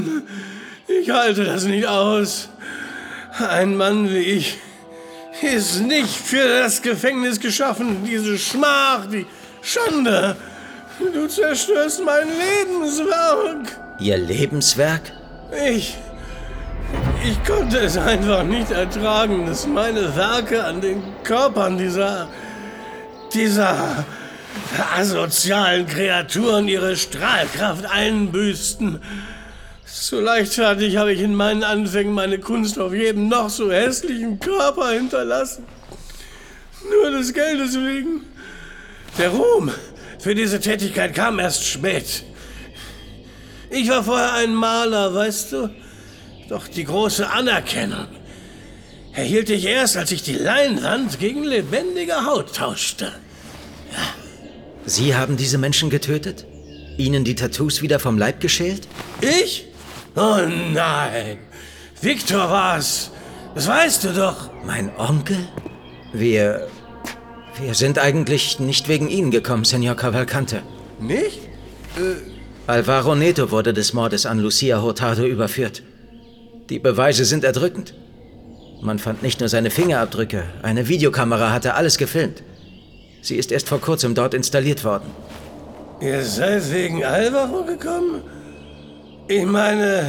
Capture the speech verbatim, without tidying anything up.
Ich halte das nicht aus. Ein Mann wie ich ist nicht für das Gefängnis geschaffen. Diese Schmach, die Schande. Du zerstörst mein Lebenswerk. Ihr Lebenswerk? Ich... Ich konnte es einfach nicht ertragen, dass meine Werke an den Körpern dieser... dieser... asozialen Kreaturen ihre Strahlkraft einbüßten. So leichtfertig habe ich in meinen Anfängen meine Kunst auf jedem noch so hässlichen Körper hinterlassen. Nur des Geldes wegen. Der Ruhm für diese Tätigkeit kam erst spät. Ich war vorher ein Maler, weißt du? Doch die große Anerkennung erhielt ich erst, als ich die Leinwand gegen lebendige Haut tauschte. Ja. Sie haben diese Menschen getötet? Ihnen die Tattoos wieder vom Leib geschält? Ich? Oh nein. Victor war's. Das weißt du doch. Mein Onkel? Wir... Wir sind eigentlich nicht wegen Ihnen gekommen, Senor Cavalcante. Nicht? Äh... Alvaro Neto wurde des Mordes an Lucia Hurtado überführt. Die Beweise sind erdrückend. Man fand nicht nur seine Fingerabdrücke, eine Videokamera hatte alles gefilmt. Sie ist erst vor kurzem dort installiert worden. Ihr seid wegen Alvaro gekommen? Ich meine,